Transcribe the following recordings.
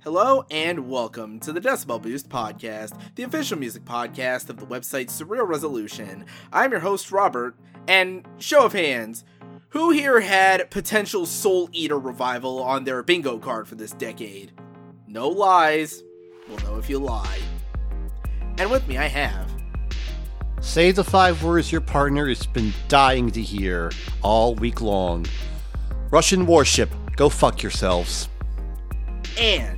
Hello and welcome to the Decibel Boost Podcast, the official music podcast of the website Surreal Resolution. I'm your host, Robert, and show of hands, who here had potential Soul Eater revival on their bingo card for this decade? No lies. We'll know if you lie. And with me I have... Say the 5 words your partner has been dying to hear all week long. Russian warship, go fuck yourselves. And...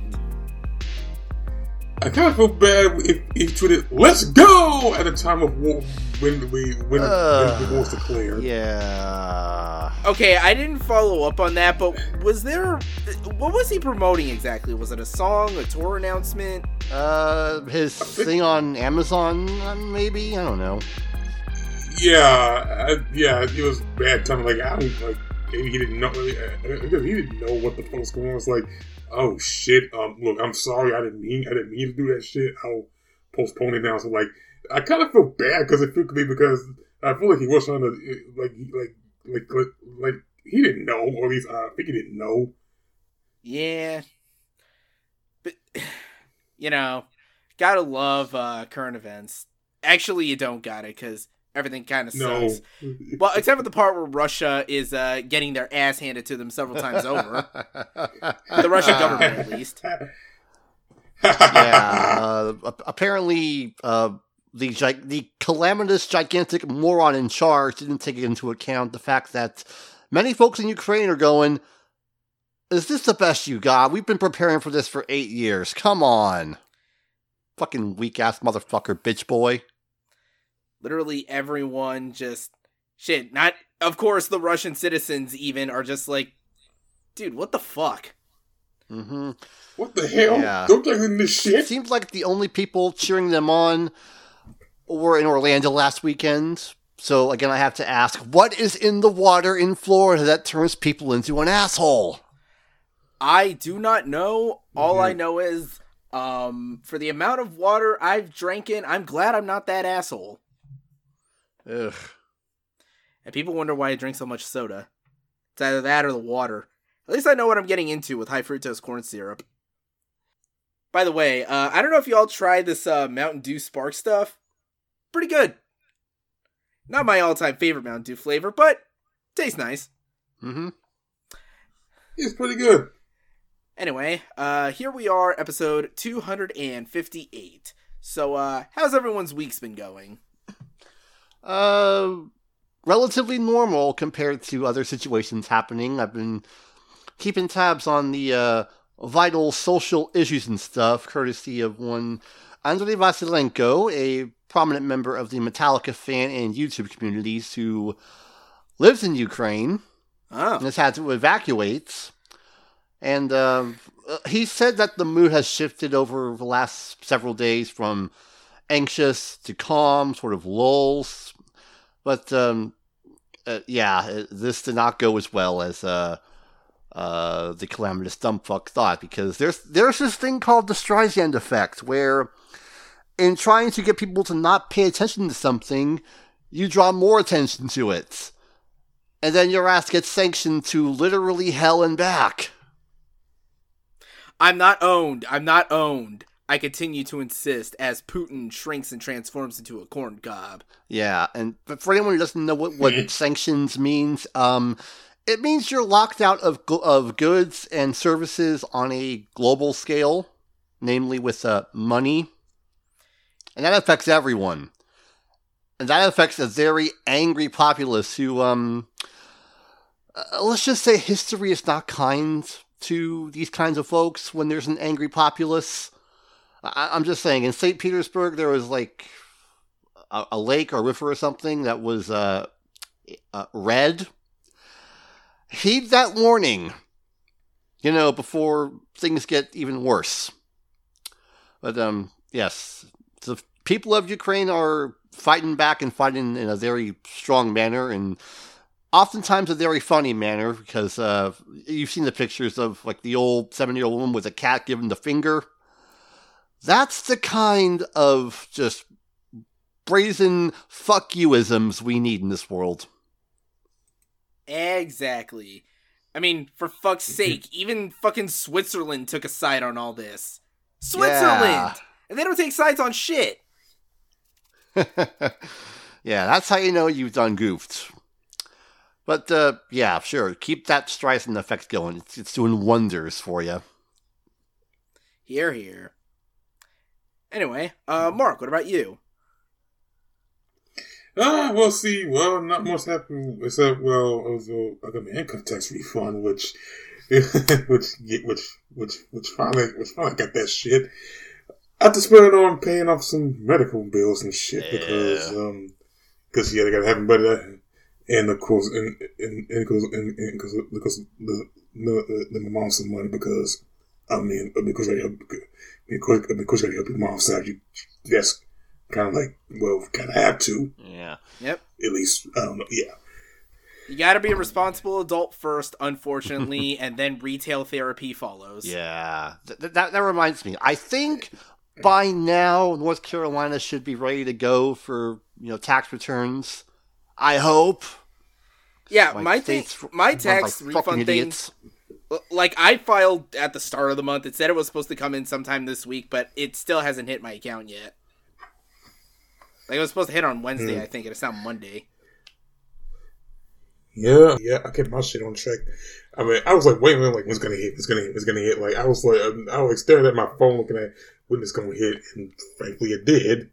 I kind of feel bad if he tweeted "Let's go" at a time of war when the war's declared. Yeah. Okay, I didn't follow up on that, but was there... What was he promoting exactly? Was it a song, a tour announcement? His thing on Amazon, maybe? I don't know. Yeah, it was bad time. Like, I don't, like, maybe he didn't know, because he didn't know what the fuck was going on. It's like, oh shit, look, I'm sorry, I didn't mean to do that shit. I'll postpone it now. So, like, I kind of feel bad because I feel like he was trying to, like, he didn't know, or at least I think he didn't know. Yeah. But, you know, gotta love current events. Actually, you don't gotta, because everything kind of sucks. No. Well, except for the part where Russia is getting their ass handed to them several times over. The Russian government, at least. Yeah. Apparently, the calamitous, gigantic moron in charge didn't take into account the fact that many folks in Ukraine are going, is this the best you got? We've been preparing for this for 8 years. Come on. Fucking weak-ass motherfucker, bitch boy. Literally everyone just... Shit, not... Of course, the Russian citizens even are just like, dude, what the fuck? Mm-hmm. What the hell? Yeah. Don't take in this shit. It seems like the only people cheering them on were in Orlando last weekend. So, again, I have to ask, what is in the water in Florida that turns people into an asshole? I do not know. All I know is, for the amount of water I've drank in, I'm glad I'm not that asshole. Ugh. And people wonder why I drink so much soda. It's either that or the water. At least I know what I'm getting into with high fructose corn syrup. By the way, I don't know if y'all tried this Mountain Dew Spark stuff. Pretty good. Not my all-time favorite Mountain Dew flavor, but tastes nice. Mm-hmm. It's pretty good. Anyway, here we are, episode 258. So, how's everyone's week's been going? Relatively normal compared to other situations happening. I've been keeping tabs on the vital social issues and stuff, courtesy of one Andrei Vasilenko, a prominent member of the Metallica fan and YouTube communities who lives in Ukraine and has had to evacuate. And he said that the mood has shifted over the last several days from anxious to calm, sort of lulls. But, this did not go as well as the calamitous dumbfuck thought, because there's this thing called the Streisand effect, where in trying to get people to not pay attention to something, you draw more attention to it. And then your ass gets sanctioned to literally hell and back. I'm not owned. I continue to insist as Putin shrinks and transforms into a corn cob. Yeah, but for anyone who doesn't know what sanctions means, it means you're locked out of goods and services on a global scale, namely with money. And that affects everyone. And that affects a very angry populace who, let's just say history is not kind to these kinds of folks when there's an angry populace. I'm just saying, in St. Petersburg, there was like a lake or river or something that was red. Heed that warning, before things get even worse. But, yes, the people of Ukraine are fighting back and fighting in a very strong manner, and oftentimes a very funny manner, because you've seen the pictures of like the old 70-year-old woman with a cat giving the finger. That's the kind of just brazen fuck you-isms we need in this world. Exactly. I mean, for fuck's sake, even fucking Switzerland took a side on all this. Switzerland! Yeah. And they don't take sides on shit. Yeah, that's how you know you've done goofed. But, yeah, sure. Keep that Streisand effect going. It's doing wonders for you. Here, here. Anyway, Mark, what about you? Well, see, not much happened except, it was I got my income tax refund, which finally got that shit. I have to spend it on paying off some medical bills and shit because they gotta have better, and of course, because my mom some money because I gotta help your mom side. That's kind of like, kind of have to. Yeah. Yep. At least, I don't know. Yeah. You gotta be a responsible adult first, unfortunately, and then retail therapy follows. Yeah. That reminds me. I think by now, North Carolina should be ready to go for, tax returns. I hope. Yeah, my tax refund thing, like, I filed at the start of the month. It said it was supposed to come in sometime this week, but it still hasn't hit my account yet. Like, it was supposed to hit on Wednesday, I think, and it's now Monday. Yeah, I kept my shit on track. I mean, I was like, wait a minute, like, when's gonna hit? Like, I was like staring at my phone looking at when it's gonna hit, and frankly, it did.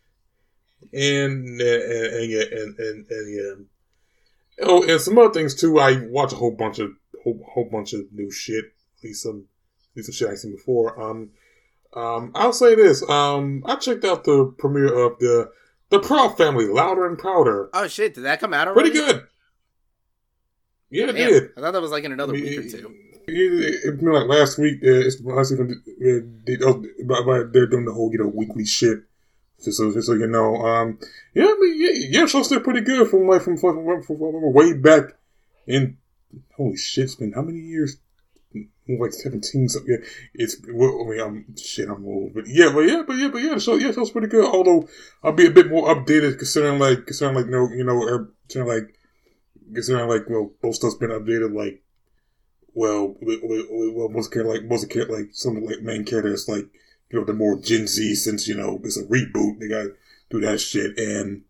And yeah. Oh, and some other things too. I watch a whole bunch of new shit. At least some shit I've seen before. I'll say this. I checked out the premiere of the Proud Family, Louder and Prouder. Oh shit! Did that come out already? Pretty good. Yeah, it did. I thought that was like in another week or two. It like last week. They're doing the whole weekly shit. Just so you know. Yeah, show's still pretty good from way back in. Holy shit! It's been how many years? Like 17. So yeah, I'm old, but yeah. The show's pretty good. Although I'll be a bit more updated considering most stuff's been updated. Like, most some of the main characters the more Gen Z since it's a reboot. They gotta do that shit and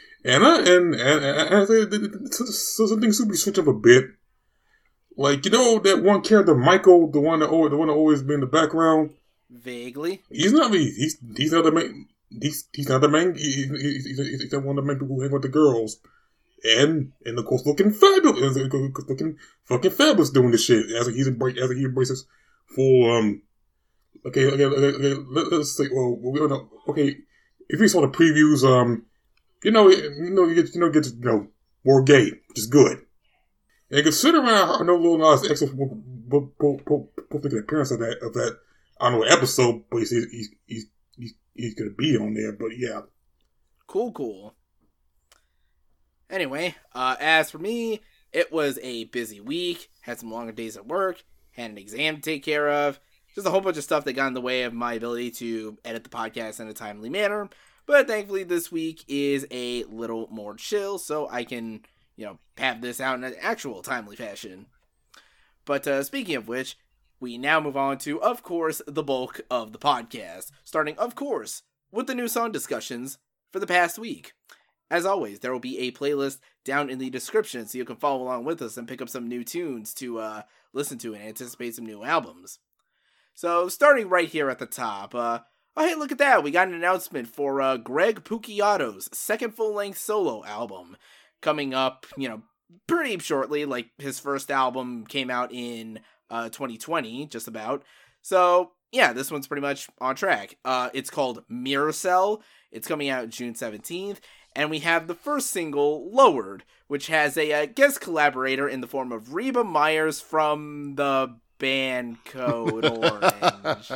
some things will be switched up a bit. Like, that one character, Michael, the one that always been in the background. Vaguely. He's not the main. He's not the main. He's not one of the main people who hang with the girls. And of course, looking fabulous, looking fucking fabulous doing this shit as he embraces full. Okay. Let's say. Well, we don't know. Okay, if you saw the previews, you get more gay, which is good. And considering I know Lil Nas X will make an appearance of that I don't know what episode, but he's gonna be on there. But yeah, cool. Anyway, as for me, it was a busy week. Had some longer days at work. Had an exam to take care of. Just a whole bunch of stuff that got in the way of my ability to edit the podcast in a timely manner. But thankfully, this week is a little more chill, so I can have this out in an actual timely fashion. But speaking of which, we now move on to, of course, the bulk of the podcast. Starting, of course, with the new song discussions for the past week. As always, there will be a playlist down in the description so you can follow along with us and pick up some new tunes to listen to and anticipate some new albums. So, starting right here at the top, oh hey, look at that, we got an announcement for Greg Puciato's second full-length solo album. Coming up, pretty shortly. Like, his first album came out in 2020, just about. So, yeah, this one's pretty much on track. It's called Mirror Cell. It's coming out June 17th. And we have the first single, Lowered, which has a guest collaborator in the form of Reba Myers from the band Code Orange.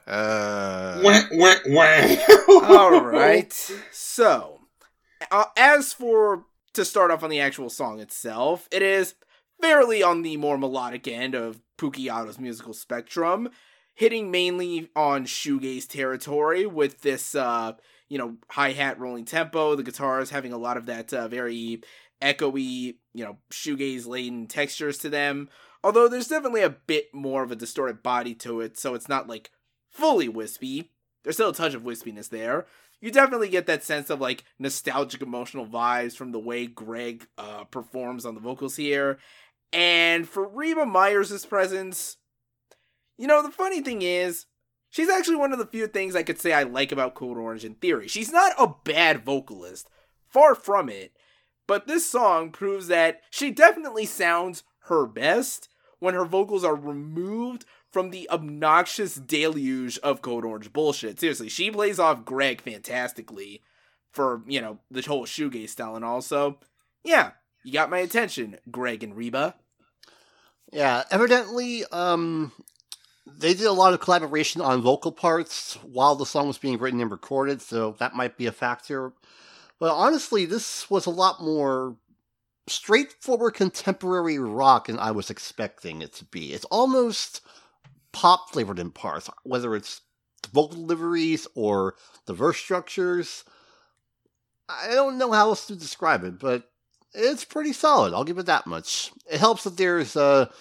Alright. So, as for to start off on the actual song itself, it is fairly on the more melodic end of Puciato's musical spectrum, hitting mainly on shoegaze territory with this, hi-hat rolling tempo, the guitars having a lot of that very echoey, shoegaze-laden textures to them, Although there's definitely a bit more of a distorted body to it, so it's not like fully wispy. There's still a touch of wispiness there. You definitely get that sense of like nostalgic emotional vibes from the way Greg performs on the vocals here. And for Reba Myers' presence, the funny thing is, she's actually one of the few things I could say I like about Code Orange in theory. She's not a bad vocalist. Far from it. But this song proves that she definitely sounds her best when her vocals are removed from the obnoxious deluge of Code Orange bullshit. Seriously, she plays off Greg fantastically for, the whole shoegaze style and all. So, yeah, you got my attention, Greg and Reba. Yeah, evidently, they did a lot of collaboration on vocal parts while the song was being written and recorded, so that might be a factor. But honestly, this was a lot more straightforward contemporary rock than I was expecting it to be. It's almost pop-flavored in parts, whether it's the vocal deliveries or the verse structures. I don't know how else to describe it, but it's pretty solid. I'll give it that much. It helps that there's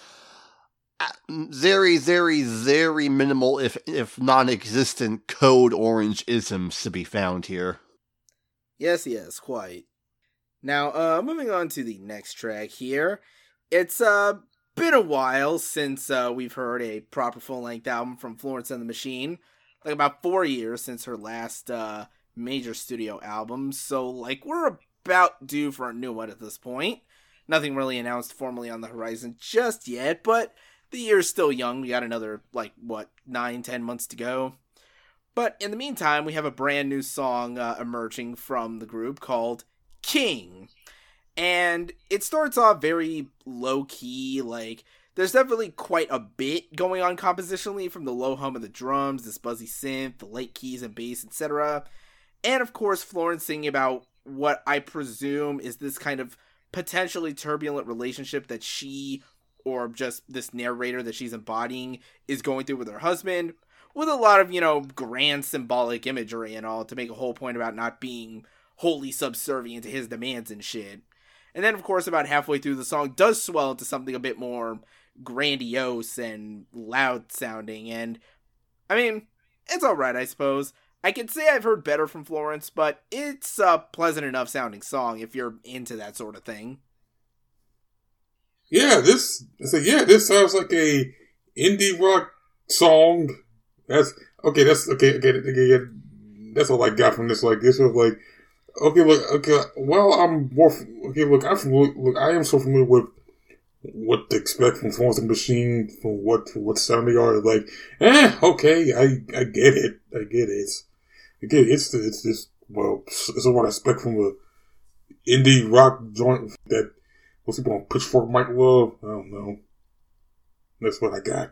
very, very, very minimal, if non-existent, Code Orange isms to be found here. Yes, quite. Now, moving on to the next track here. It's been a while since we've heard a proper full-length album from Florence and the Machine. Like about 4 years since her last major studio album. So, we're about due for a new one at this point. Nothing really announced formally on the horizon just yet, but the year's still young. We got another, 9-10 months to go. But in the meantime, we have a brand new song emerging from the group called King. And it starts off very low-key, there's definitely quite a bit going on compositionally, from the low hum of the drums, this buzzy synth, the light keys and bass, etc. And of course, Florence singing about what I presume is this kind of potentially turbulent relationship that she, or just this narrator that she's embodying, is going through with her husband, with a lot of, grand symbolic imagery and all, to make a whole point about not being wholly subservient to his demands and shit. And then, of course, about halfway through, the song does swell into something a bit more grandiose and loud-sounding, and, it's alright, I suppose. I can say I've heard better from Florence, but it's a pleasant enough sounding song if you're into that sort of thing. Yeah, this sounds like a indie rock song. That's okay. That's all I got from this. This was I am so familiar with what to expect from Florence and the Machine, from what sound they are. Okay, I get it. It's what I expect from a indie rock joint that most people on Pitchfork might love. I don't know. That's what I got.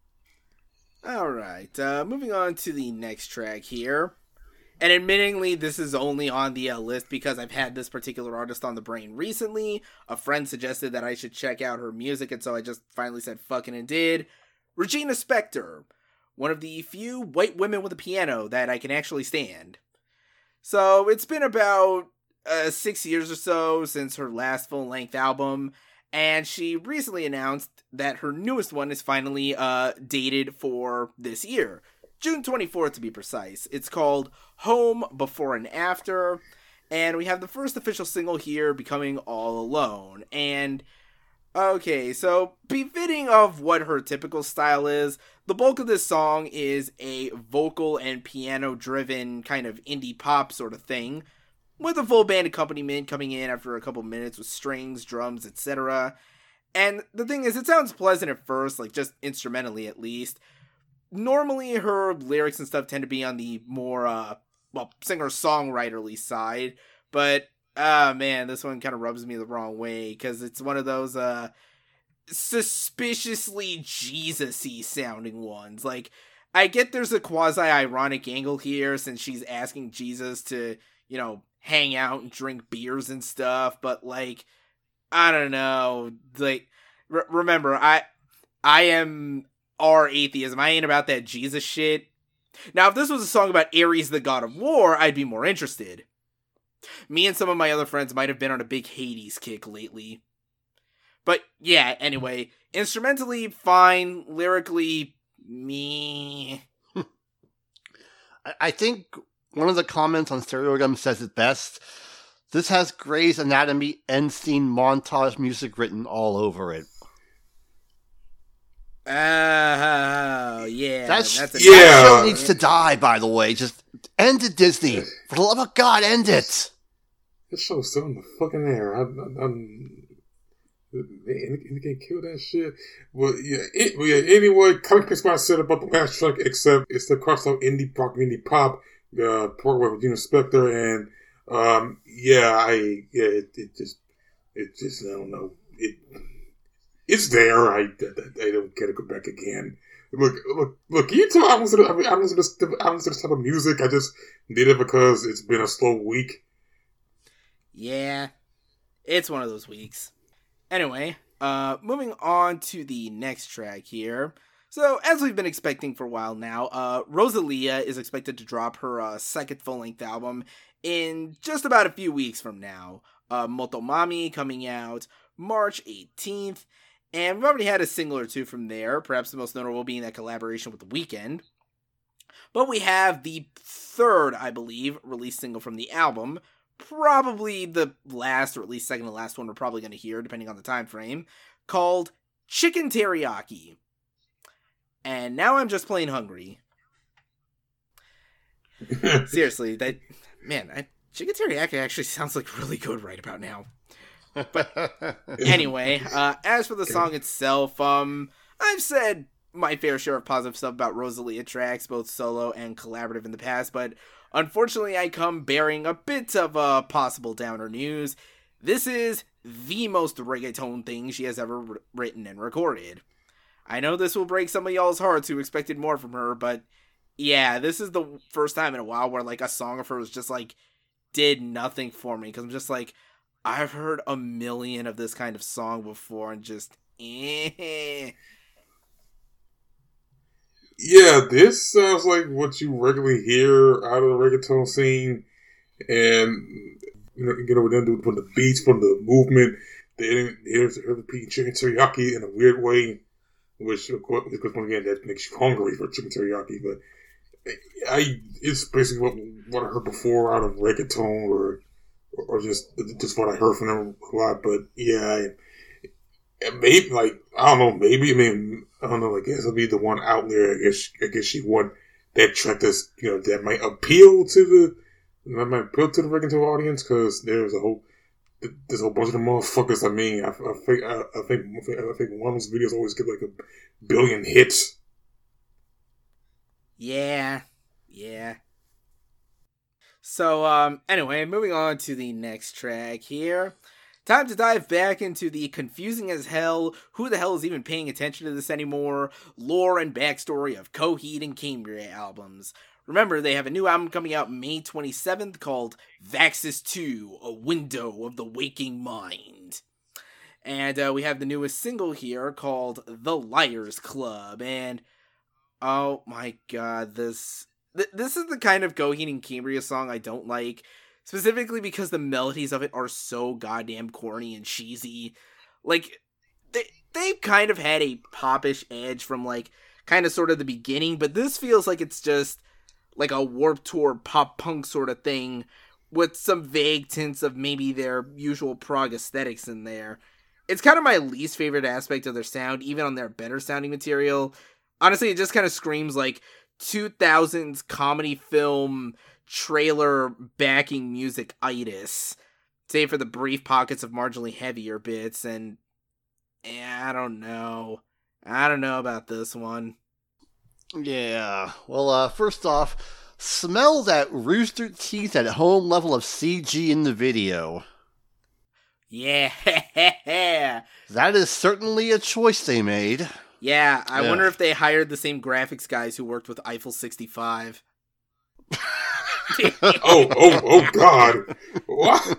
Alright, moving on to the next track here. And admittingly, this is only on the list because I've had this particular artist on the brain recently. A friend suggested that I should check out her music, and so I just finally said fucking and did. Regina Spektor, one of the few white women with a piano that I can actually stand. So, it's been about 6 years or so since her last full-length album, and she recently announced that her newest one is finally dated for this year. June 24th to be precise. It's called Home Before and After, and we have the first official single here, Becoming All Alone. And, okay, so befitting of what her typical style is, the bulk of this song is a vocal and piano-driven kind of indie pop sort of thing, with a full band accompaniment coming in after a couple minutes with strings, drums, etc. And the thing is, it sounds pleasant at first, just instrumentally at least. Normally, her lyrics and stuff tend to be on the more, singer-songwriterly side, but, man, this one kind of rubs me the wrong way, because it's one of those, suspiciously Jesus-y sounding ones. I get there's a quasi-ironic angle here, since she's asking Jesus to, hang out and drink beers and stuff, but, I don't know, remember, I am atheism. I ain't about that Jesus shit. Now, if this was a song about Ares, the god of war, I'd be more interested. Me and some of my other friends might have been on a big Hades kick lately. But yeah, anyway, instrumentally fine, lyrically me. I think one of the comments on Stereogum says it best. This has Grey's Anatomy end scene montage music written all over it. Oh, yeah. That show needs to die, by the way. Just end it, Disney. For the love of God, end it. This show's still in the fucking air. They can't kill that shit. Well, anyway, kind of what I said about the last track, except it's the crossover indie rock, indie pop, part with Regina Spektor, and it just, I don't know. It's there. I don't get to go back again. Look. You tell I don't listen to this type of music. I just did it because it's been a slow week. Yeah, it's one of those weeks. Anyway, moving on to the next track here. So, as we've been expecting for a while now, Rosalia is expected to drop her second full-length album in just about a few weeks from now. Motomami coming out March 18th. And we've already had a single or two from there, perhaps the most notable being that collaboration with The Weeknd. But we have the third, I believe, release single from the album, probably the last, or at least second to last one we're probably going to hear, depending on the time frame, called Chicken Teriyaki. And now I'm just plain hungry. Seriously, Chicken Teriyaki actually sounds like really good right about now. But anyway, as for the song itself, I've said my fair share of positive stuff about Rosalia tracks, both solo and collaborative in the past, but unfortunately I come bearing a bit of possible downer news. This is the most reggaeton thing she has ever written and recorded. I know this will break some of y'all's hearts who expected more from her, but yeah, this is the first time in a while where like a song of hers just like did nothing for me, because I'm just like, I've heard a million of this kind of song before and just Yeah, this sounds like what you regularly hear out of the reggaeton scene, and then from the beats, from the movement, here's the chicken teriyaki in a weird way, which of course, because again that makes you hungry for chicken teriyaki. But it's basically what I heard before out of reggaeton, or just what I heard from them a lot. But yeah, maybe I guess it'll be the one out there. I guess she won that track that might appeal to the reggaeton audience, because there's there's a whole bunch of the motherfuckers. I mean, I think one of those videos always get like 1 billion hits. Yeah. So, anyway, moving on to the next track here. Time to dive back into the confusing as hell, who the hell is even paying attention to this anymore, lore and backstory of Coheed and Cambria albums. Remember, they have a new album coming out May 27th called Vaxis 2, A Window of the Waking Mind. And we have the newest single here called The Liars Club, and oh my god, this is the kind of Coheed and Cambria song I don't like, specifically because the melodies of it are so goddamn corny and cheesy. Like, they've kind of had a popish edge from, like, kind of sort of the beginning, but this feels like it's just, like, a Warped Tour pop-punk sort of thing, with some vague tints of maybe their usual prog aesthetics in there. It's kind of my least favorite aspect of their sound, even on their better sounding material. Honestly, it just kind of screams, like, 2000s comedy film trailer backing music-itis, save for the brief pockets of marginally heavier bits, and I don't know about this one. Yeah, well, first off, smell that Rooster Teeth at home level of CG in the video. Yeah. That is certainly a choice they made. Yeah, I wonder if they hired the same graphics guys who worked with Eiffel 65. oh God! What?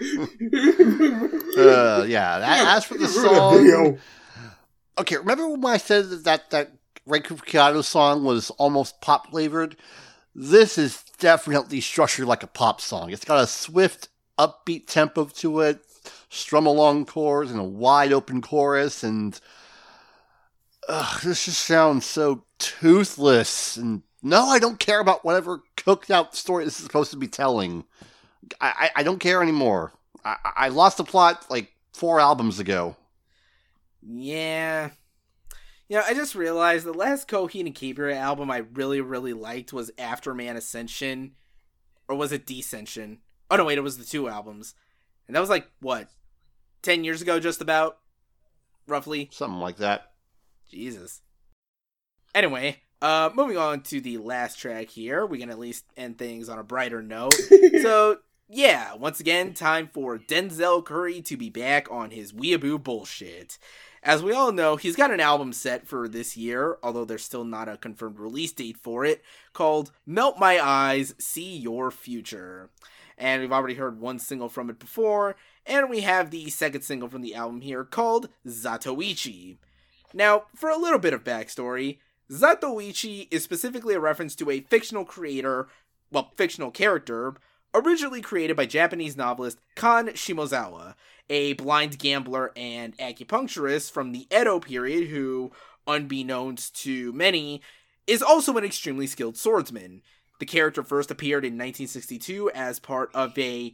As for the song, okay, remember when I said that Ray Cooper song was almost pop flavored? This is definitely structured like a pop song. It's got a swift, upbeat tempo to it, strum-along chords and a wide-open chorus, and this just sounds so toothless. And no, I don't care about whatever cooked-out story this is supposed to be telling. I don't care anymore. I lost the plot like 4 albums ago. Yeah. I just realized the last Coheed and Cambria album I really, really liked was Afterman Ascension. Or was it Descension? Oh, no, wait, it was the 2 albums. And that was like, what, 10 years ago, just about? Roughly? Something like that. Jesus. Anyway, moving on to the last track here. We can at least end things on a brighter note. So, yeah, once again, time for Denzel Curry to be back on his weeaboo bullshit. As we all know, he's got an album set for this year, although there's still not a confirmed release date for it, called Melt My Eyes, See Your Future. And we've already heard one single from it before, and we have the second single from the album here called Zatoichi. Now, for a little bit of backstory, Zatoichi is specifically a reference to a fictional character, originally created by Japanese novelist Kan Shimozawa, a blind gambler and acupuncturist from the Edo period who, unbeknownst to many, is also an extremely skilled swordsman. The character first appeared in 1962 as part of a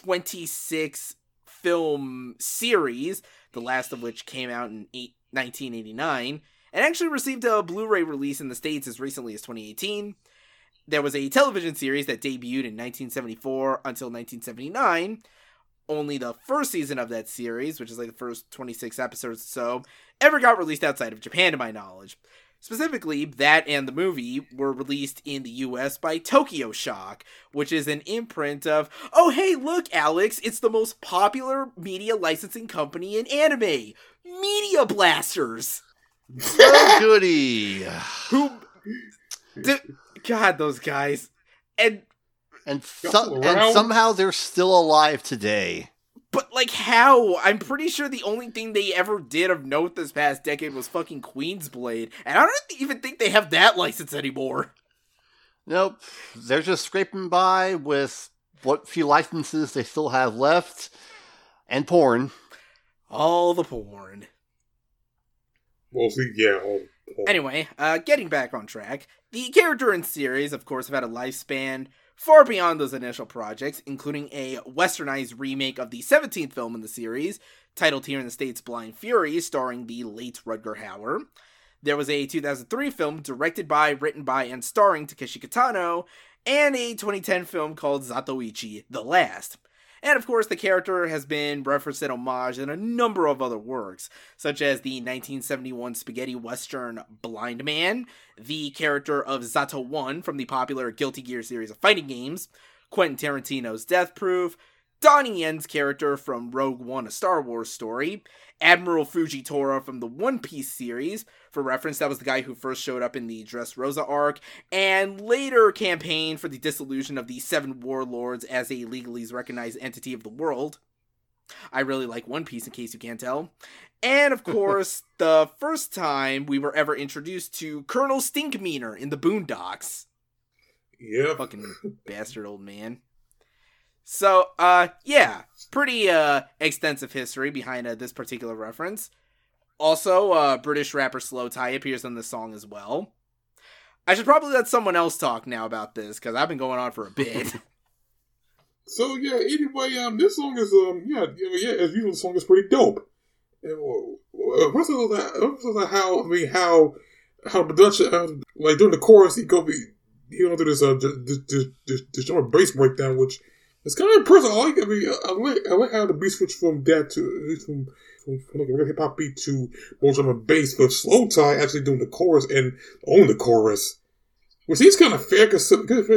26-film series, the last of which came out in 1989, and actually received a Blu-ray release in the States as recently as 2018. There was a television series that debuted in 1974 until 1979. Only the first season of that series, which is like the first 26 episodes or so, ever got released outside of Japan to my knowledge. Specifically, that and the movie were released in the US by Tokyo Shock, which is an imprint of, oh hey look Alex, it's the most popular media licensing company in anime, Media Blasters! Oh goody! God, those guys. And somehow they're still alive today. But, like, how? I'm pretty sure the only thing they ever did of note this past decade was fucking Queensblade. And I don't even think they have that license anymore. Nope. They're just scraping by with what few licenses they still have left. And porn. All the porn. Well, see, yeah, all the porn. Anyway, getting back on track. The character and series, of course, have had a lifespan far beyond those initial projects, including a westernized remake of the 17th film in the series, titled here in the States Blind Fury, starring the late Rutger Hauer. There was a 2003 film directed by, written by, and starring Takeshi Kitano, and a 2010 film called Zatoichi: The Last. And of course, the character has been referenced and homaged in a number of other works, such as the 1971 spaghetti western Blind Man, the character of Zato 1 from the popular Guilty Gear series of fighting games, Quentin Tarantino's Death Proof, Donnie Yen's character from Rogue One: A Star Wars Story, Admiral Fujitora from the One Piece series. For reference, that was the guy who first showed up in the Dressrosa arc, and later campaigned for the dissolution of the Seven Warlords as a legally recognized entity of the world. I really like One Piece, in case you can't tell. And, of course, the first time we were ever introduced to Colonel Stinkmeaner in the Boondocks. Yep. Fucking bastard old man. So, yeah, pretty extensive history behind this particular reference. Also, British rapper Slow Tie appears on this song as well. I should probably let someone else talk now about this, because I've been going on for a bit. So, yeah, anyway, this song is, as usual, the song is pretty dope. First of all, how production, like, during the chorus, he do this drum bass breakdown, which it's kind of impressive. I like how the beat switched from that to like a hip hop beat to more drum and bass, but Slow Tie actually doing the chorus and own the chorus, which is kind of fair because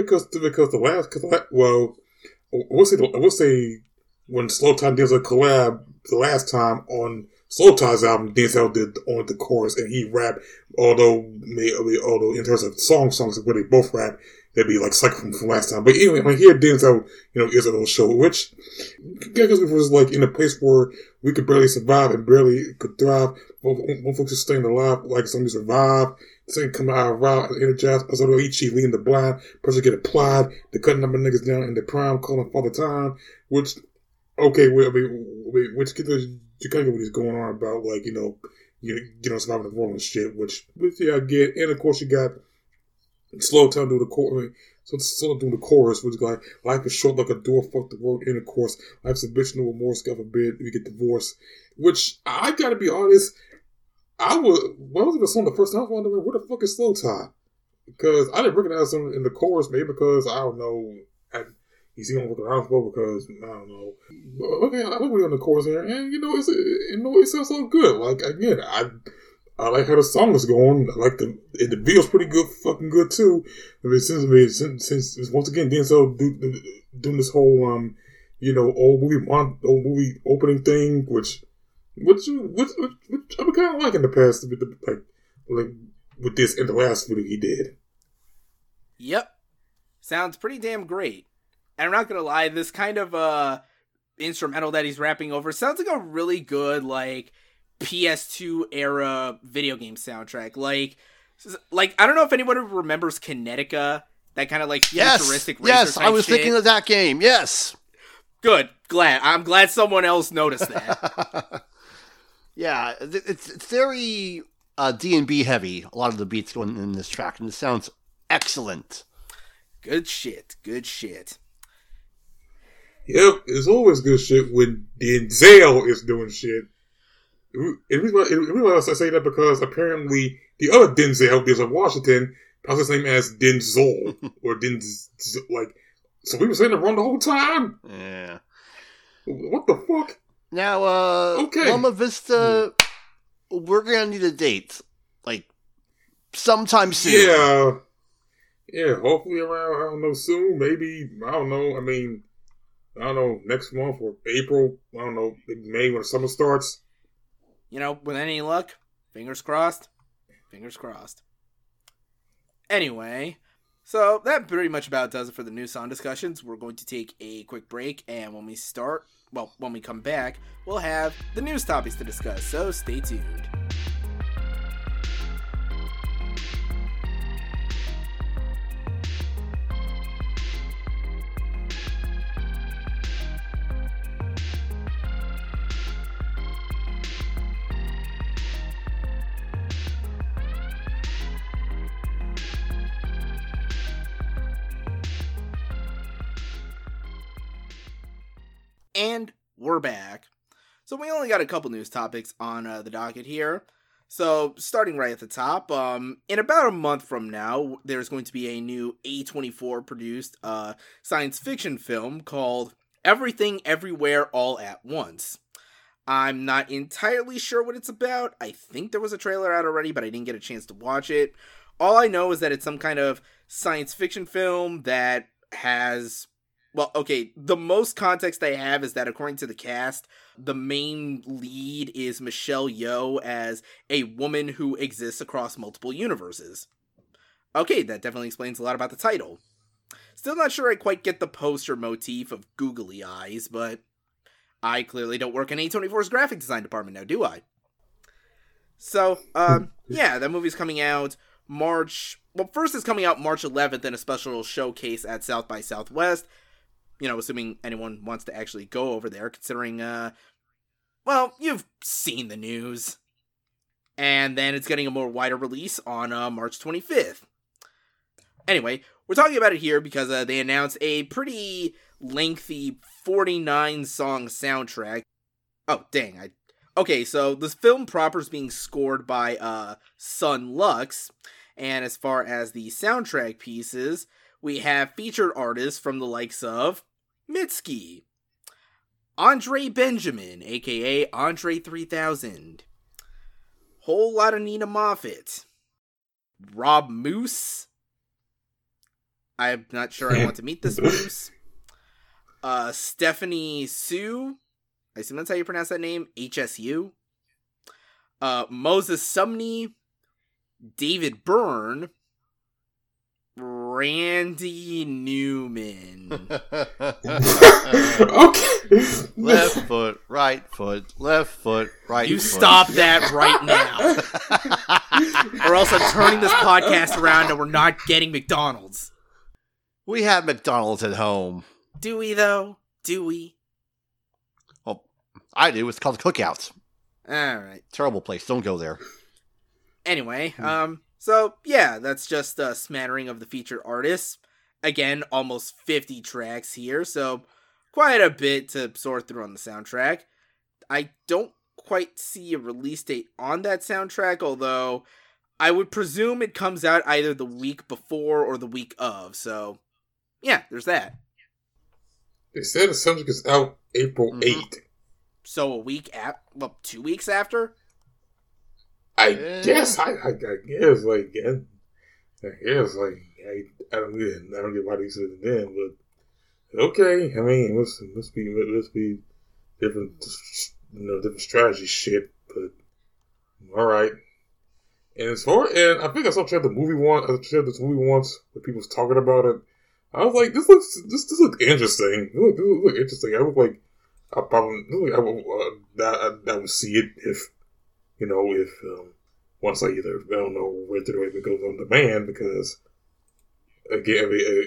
we'll say when Slow Tie did a collab the last time on Slow Tie's album, Denzel did on the chorus and he rapped. Although in terms of songs where they both rap, that'd be like cycle from last time. But anyway, when here Denzel, is a little show, which because it was like in a place where we could barely survive and barely could thrive. One folks just staying alive, like somebody survive. Saying come out around and energize. Zatoichi leading the blind, pressure get applied. The cutting number niggas down in the prime, calling Father Time. Which, okay, which you kind of get what he's going on about, like, surviving the world and shit, which yeah, I get. And of course, you got Slow Time doing the chorus. So sort of doing the chorus, which is like, life is short like a door, fuck the world, and of course, life's a bitch, no remorse, God forbid, we get divorced. Which, I gotta be honest, when I was in the song the first time, I was wondering, where the fuck is Slow Time? Because I didn't recognize him in the chorus, maybe because, I don't know, he's going with the house because, I don't know. But, okay, I look on the chorus here, and, it sounds so good. Like, again, I like how the song is going. I like the video's pretty good, fucking good too. I mean, since once again Denzel doing this whole old movie opening thing, which I've been kind of liking the past, like with this in the last video he did. Yep, sounds pretty damn great. And I'm not gonna lie, this kind of instrumental that he's rapping over sounds like a really good PS2 era video game soundtrack. Like I don't know if anyone remembers Kinetica, that kind of futuristic racer yes, type I was shit. thinking of that game. Yes, good. I'm glad someone else noticed that. Yeah, it's very D&B heavy. A lot of the beats going in this track, and it sounds excellent. Good shit. Good shit. Yep, it's always good shit when Denzel is doing shit. And the reason why I say that because apparently the other Denzel, Denzel Washington, pronounces his name as Denzel or so we were saying it wrong the whole time. Yeah. What the fuck? Now, okay. Loma Vista, we're gonna need a date, sometime soon. Yeah. Hopefully around, I don't know, soon. Maybe, I don't know. I mean, I don't know, next month or April. I don't know, May when the summer starts. With any luck, fingers crossed. Fingers crossed. Anyway, so that pretty much about does it for the new song discussions. We're going to take a quick break, and when we come back, we'll have the news topics to discuss, so stay tuned. And we're back. So we only got a couple news topics on the docket here. So starting right at the top, in about a month from now, there's going to be a new A24 produced science fiction film called Everything Everywhere All at Once. I'm not entirely sure what it's about. I think there was a trailer out already, but I didn't get a chance to watch it. All I know is that it's some kind of science fiction film that has... Well, okay, the most context I have is that according to the cast, the main lead is Michelle Yeoh as a woman who exists across multiple universes. Okay, that definitely explains a lot about the title. Still not sure I quite get the poster motif of googly eyes, but I clearly don't work in A24's graphic design department now, do I? So, yeah, that movie's coming out first it's coming out March 11th in a special showcase at South by Southwest. Assuming anyone wants to actually go over there, considering, you've seen the news. And then it's getting a more wider release on March 25th. Anyway, we're talking about it here because they announced a pretty lengthy 49-song soundtrack. Oh, dang. Okay, so this film proper is being scored by Sun Lux. And as far as the soundtrack pieces, we have featured artists from the likes of Mitski, Andre Benjamin, aka Andre 3000, whole lot of Nina Moffat, Rob Moose, I'm not sure I want to meet this Moose, Stephanie Sue, I assume that's how you pronounce that name, HSU, Moses Sumney, David Byrne, Randy Newman. Okay. Left foot, right foot, left foot, right you foot. You stop that right now. Or else I'm turning this podcast around and we're not getting McDonald's. We have McDonald's at home. Do we, though? Do we? Well, I do. It's called Cookout. Alright. Terrible place. Don't go there. Anyway, so yeah, that's just a smattering of the featured artists. Again, almost 50 tracks here, so quite a bit to sort through on the soundtrack. I don't quite see a release date on that soundtrack, although I would presume it comes out either the week before or the week of, so yeah, there's that. They said the soundtrack is out April 8th. So 2 weeks after? I guess, I guess, like, I don't get why they said it then, but okay. I mean, it must be different, different strategy shit, but all right. And I think I saw the movie once. I shared this movie once where people was talking about it. I was like, this looks interesting. This look interesting. I look like I would see it if once I don't know whether it goes on demand, because again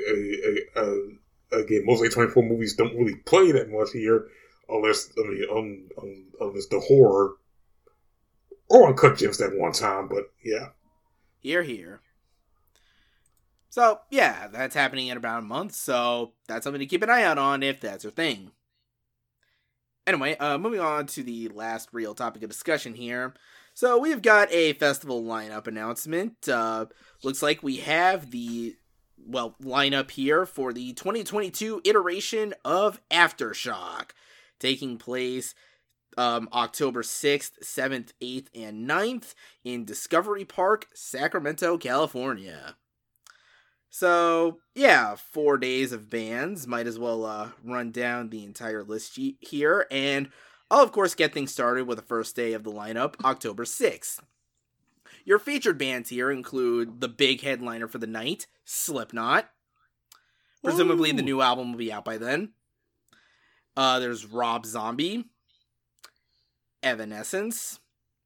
most A24 movies don't really play that much here unless the horror or Uncut Gems that one time, but yeah. Here. So, yeah, that's happening in about a month, so that's something to keep an eye out on if that's your thing. Anyway, moving on to the last real topic of discussion here. So, we've got a festival lineup announcement. Looks like we have the, lineup here for the 2022 iteration of Aftershock, taking place October 6th, 7th, 8th, and 9th in Discovery Park, Sacramento, California. So, yeah, 4 days of bands. Might as well run down the entire list here. And I'll, of course, get things started with the first day of the lineup, October 6th. Your featured bands here include the big headliner for the night, Slipknot. Presumably the new album will be out by then. There's Rob Zombie, Evanescence,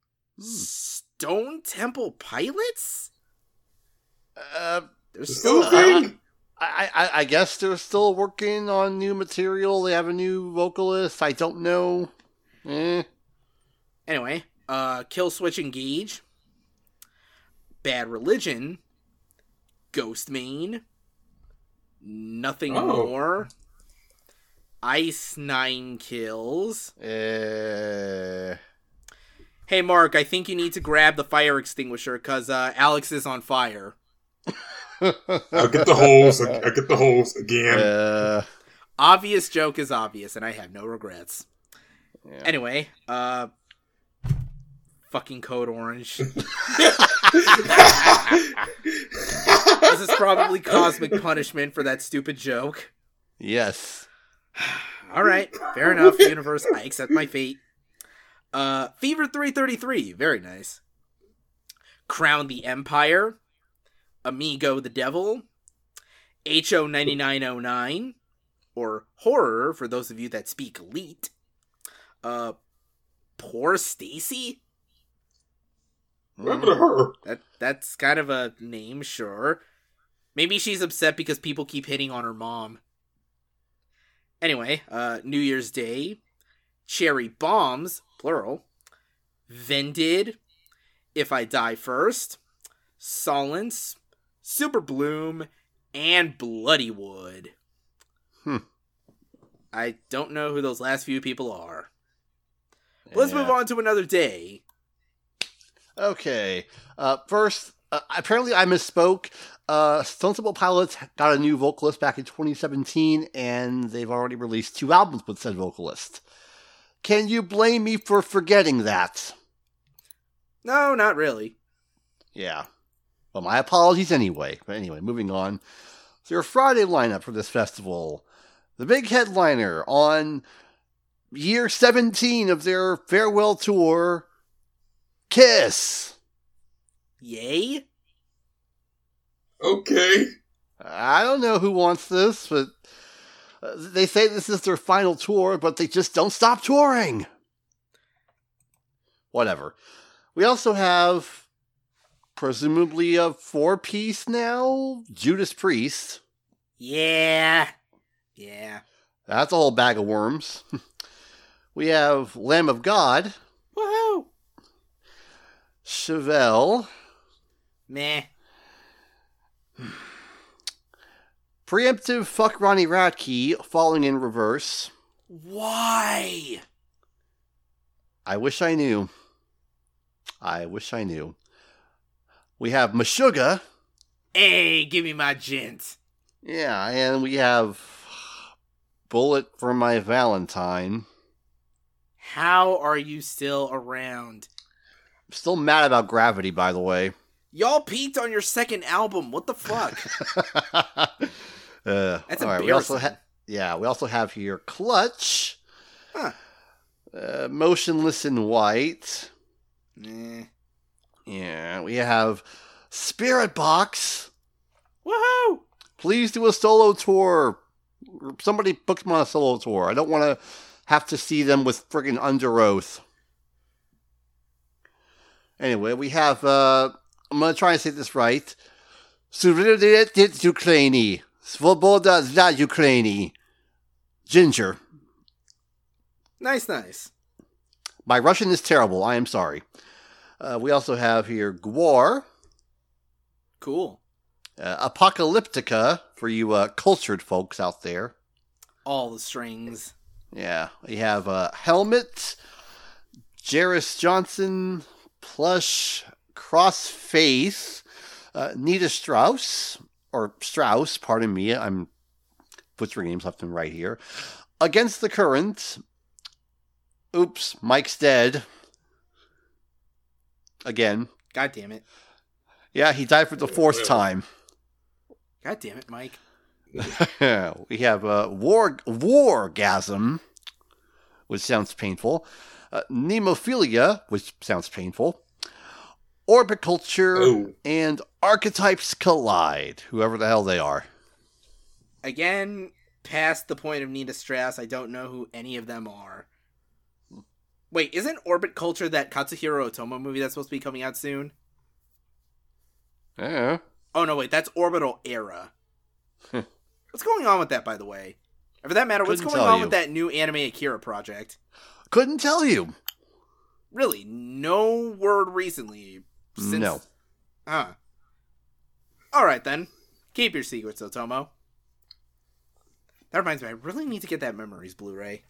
Stone Temple Pilots? They're still a thing? I guess they're still working on new material. They have a new vocalist. I don't know. Anyway, Killswitch Engage, Bad Religion, Ghostmane, Nothing More, Ice Nine Kills. Hey, Mark, I think you need to grab the fire extinguisher, because Alex is on fire. I'll get the hose again. Obvious joke is obvious, and I have no regrets. Yeah. Anyway, fucking Code Orange. This is probably cosmic punishment for that stupid joke. Yes. Alright, fair enough, universe. I accept my fate. Fever 333, very nice. Crown the Empire. Amigo the Devil, HO 9909, or Horror for those of you that speak elite. Poor Stacy? Remember to her. That's kind of a name, sure. Maybe she's upset because people keep hitting on her mom. Anyway, New Year's Day, Cherry Bombs, plural, Vended, If I Die First, Solence, Super Bloom, and Bloodywood. I don't know who those last few people are. But let's move on to another day. Okay. First, apparently I misspoke. Stone Temple Pilots got a new vocalist back in 2017, and they've already released 2 albums with said vocalist. Can you blame me for forgetting that? No, not really. Yeah. Well, my apologies anyway. But anyway, moving on. So your Friday lineup for this festival. The big headliner on year 17 of their farewell tour, Kiss. Yay? Okay. I don't know who wants this, but they say this is their final tour, but they just don't stop touring. Whatever. We also have, presumably a 4-piece now, Judas Priest. Yeah. That's a whole bag of worms. We have Lamb of God, Woohoo! Chevelle, Meh. Preemptive Fuck Ronnie Radke, Falling in Reverse. Why? I wish I knew. We have Meshuggah. Hey, give me my gent. Yeah, and we have Bullet for My Valentine. How are you still around? I'm still mad about Gravity, by the way. Y'all peaked on your second album. What the fuck? That's all right, embarrassing. we also have here Clutch. Huh. Motionless in White. Nah. Yeah, we have Spirit Box. Woohoo! Please do a solo tour. Somebody book them on a solo tour. I don't want to have to see them with friggin' Under Oath. Anyway, we have, I'm going to try and say this right. Suverenity Ukraini. Svoboda za Ukraini. Ginger. Nice. My Russian is terrible. I am sorry. We also have here Gwar. Cool. Apocalyptica for you cultured folks out there. All the strings. Yeah. We have Helmet, Jairus Johnson, Plush, Crossface, Nita Strauss, pardon me. I'm butchering names left and right here. Against the Current. Oops, Mike's dead. Again. God damn it. Yeah, he died for the fourth time. God damn it, Mike. We have Wargasm, which sounds painful. Nemophilia, which sounds painful. Orbiculture and Archetypes Collide, whoever the hell they are. Again, past the point of Nita Strauss, I don't know who any of them are. Wait, isn't Orbit Culture that Katsuhiro Otomo movie that's supposed to be coming out soon? Yeah. Oh, no, wait, that's Orbital Era. What's going on with that, by the way? Or for that matter, what's going on with that new Anime Akira project? Couldn't tell you. Really? No word recently? No. Huh. Alright, then. Keep your secrets, Otomo. That reminds me, I really need to get that Memories Blu-ray.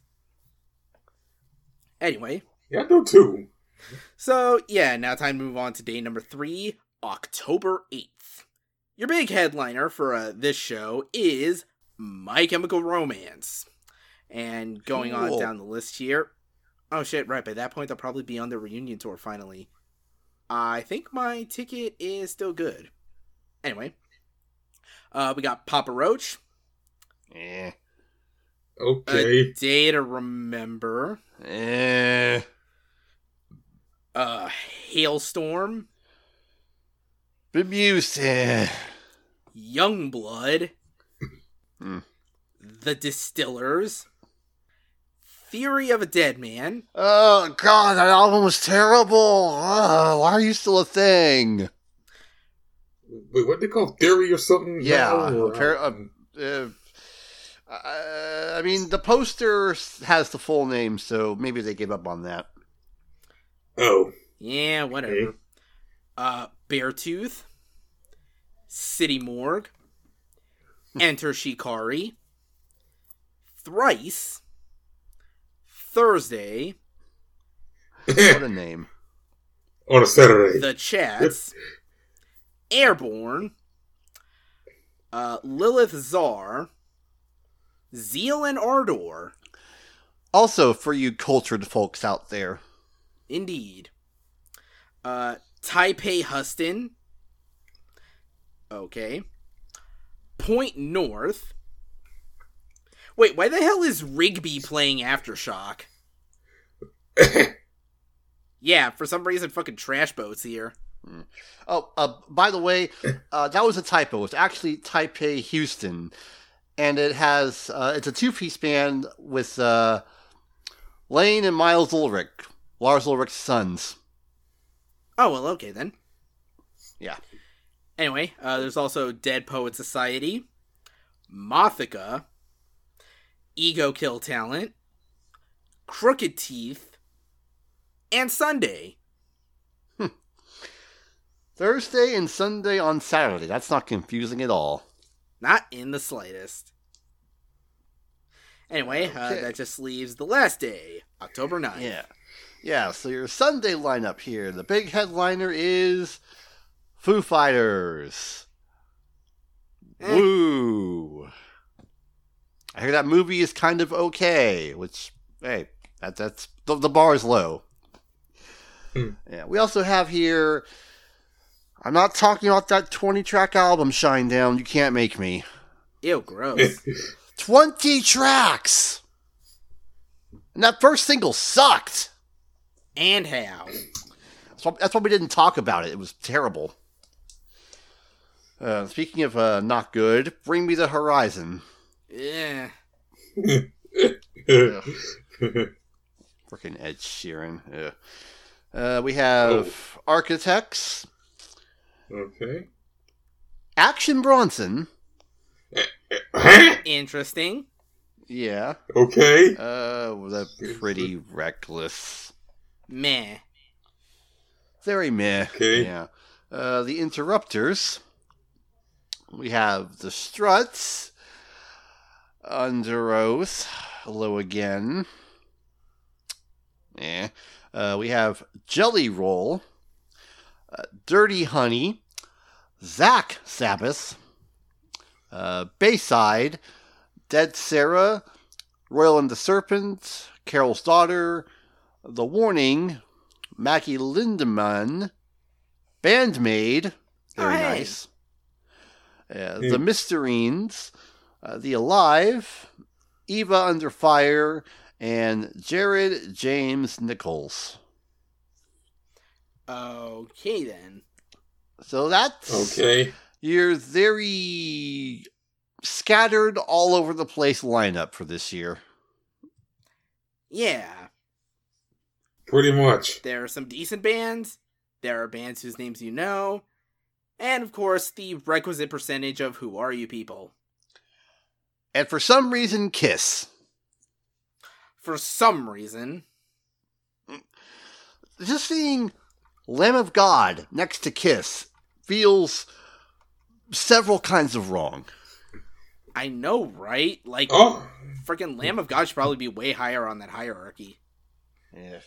Anyway. Yeah, I do too. So, yeah, now time to move on to day number 3, October 8th. Your big headliner for this show is My Chemical Romance. And going on down the list here. Oh shit, right, by that point they'll probably be on their reunion tour finally. I think my ticket is still good. Anyway. We got Papa Roach. Eh. Okay. A Day to Remember. Hailstorm. Bemused. Youngblood. The Distillers. Theory of a Dead Man. Oh, God, that album was terrible. Why are you still a thing? Wait, what they call Theory or something? Yeah. Or, I mean, the poster has the full name, so maybe they gave up on that. Oh. Yeah, whatever. Okay. Beartooth. City Morgue. Enter Shikari. Thrice. Thursday. What a name. On a Saturday. The Chats. Airborne. Lilith Czar. Zeal and Ardor. Also, for you cultured folks out there. Indeed. Taipei Huston. Okay. Point North. Wait, why the hell is Rigby playing Aftershock? Yeah, for some reason fucking Trash Boat's here. Oh, by the way, that was a typo. It's actually Taipei Houston. And it has, it's a two-piece band with Lane and Miles Ulrich, Lars Ulrich's sons. Oh, well, okay then. Yeah. Anyway, there's also Dead Poet Society, Mothica, Ego Kill Talent, Crooked Teeth, and Sunday. Thursday and Sunday on Saturday. That's not confusing at all. Not in the slightest. Anyway, Okay. that just leaves the last day, October 9th. Yeah, so your Sunday lineup here. The big headliner is Foo Fighters. Woo! I hear that movie is kind of okay, which, hey, that's the bar is low. Yeah, we also have here, I'm not talking about that 20-track album, Shinedown, you can't make me. Ew, gross. 20 tracks! And that first single sucked! And how? That's why we didn't talk about it. It was terrible. Speaking of not good, Bring Me the Horizon. Yeah. Freaking Ed Sheeran. Yeah. We have Architects. Okay. Action Bronson. Interesting. Yeah. Okay. That's pretty reckless. Meh. Very meh. Okay. Yeah. The Interrupters. We have The Struts. Under Oath. Hello again. Yeah. We have Jelly Roll. Dirty Honey. Zach Sabbath. Bayside. Dead Sarah. Royal and the Serpent. Carol's Daughter. The Warning. Mackie Lindemann. Bandmaid. Very hey. nice. The Mysterines. The Alive. Eva Under Fire. And Jared James Nichols. Okay, then. So that's Okay. your very scattered all over the place lineup for this year. Yeah. Pretty much. There are some decent bands. There are bands whose names you know. And, of course, the requisite percentage of Who Are You People. And for some reason, Kiss. For some reason. Just seeing Lamb of God next to Kiss feels several kinds of wrong. I know, right? Like, Oh. freaking Lamb of God should probably be way higher on that hierarchy. Yeah.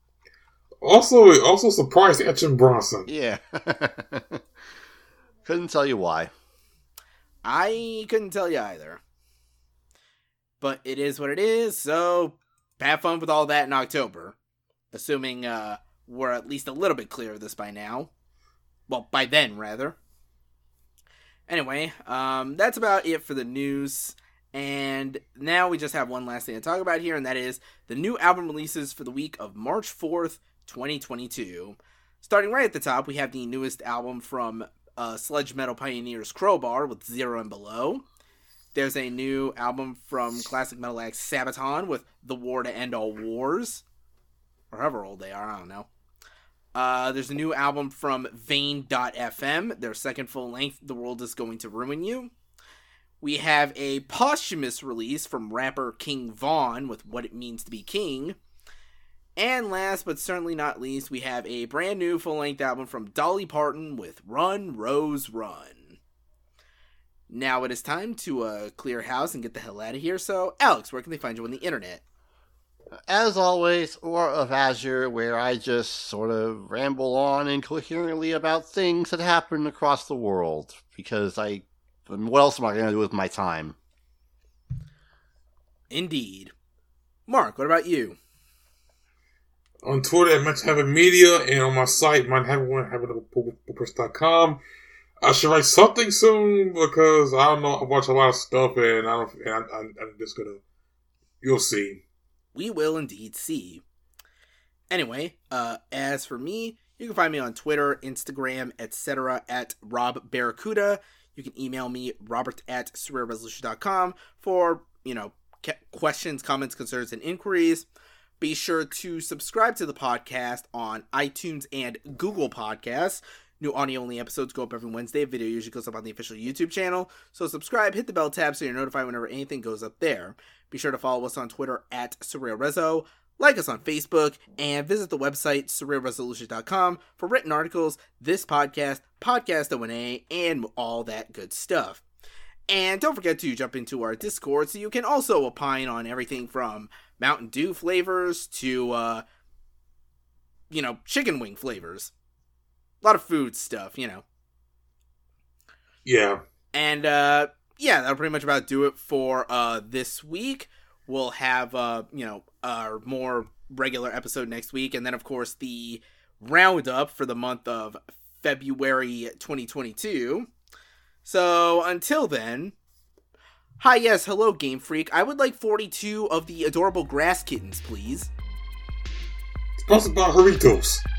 Also surprised Action Bronson. Yeah. Couldn't tell you why. I couldn't tell you either. But it is what it is, so have fun with all that in October. Assuming we're at least a little bit clear of this by now. Well, by then, rather. Anyway, that's about it for the news. And now we just have one last thing to talk about here, and that is the new album releases for the week of March 4th, 2022. Starting right at the top, we have the newest album from sludge metal pioneers Crowbar with Zero and Below. There's a new album from classic metal act Sabaton with The War to End All Wars. Or however old they are, I don't know. There's a new album from Vane.fm, their second full length, The World Is Going to Ruin You. We have a posthumous release from rapper King Von with What It Means to Be King. And last but certainly not least, we have a brand new full-length album from Dolly Parton with Run, Rose, Run. Now it is time to clear house and get the hell out of here. So, Alex, where can they find you on the internet? As always, Aura of Azure, where I just sort of ramble on incoherently about things that happen across the world. Because what else am I going to do with my time? Indeed. Mark, what about you? On Twitter at Mental Heaven Media, and on my site, mindheaven.com. I should write something soon because I don't know. I watch a lot of stuff, and I'm just gonna. You'll see. We will indeed see. Anyway, as for me, you can find me on Twitter, Instagram, etc. at Rob Barracuda. You can email me, robert@surrealresolution.com for, questions, comments, concerns, and inquiries. Be sure to subscribe to the podcast on iTunes and Google Podcasts. New audio-only episodes go up every Wednesday. Video usually goes up on the official YouTube channel. So subscribe, hit the bell tab so you're notified whenever anything goes up there. Be sure to follow us on Twitter at SurrealRezo. like us on Facebook, and visit the website surrealresolution.com for written articles, this podcast, Podcast O&A, and all that good stuff. And don't forget to jump into our Discord so you can also opine on everything from Mountain Dew flavors to, chicken wing flavors. A lot of food stuff, Yeah. And, that'll pretty much about do it for this week. We'll have, our more regular episode next week. And then, of course, the roundup for the month of February 2022. So, until then, hi, yes, hello, Game Freak. I would like 42 of the adorable grass kittens, please. Sponsored by Doritos.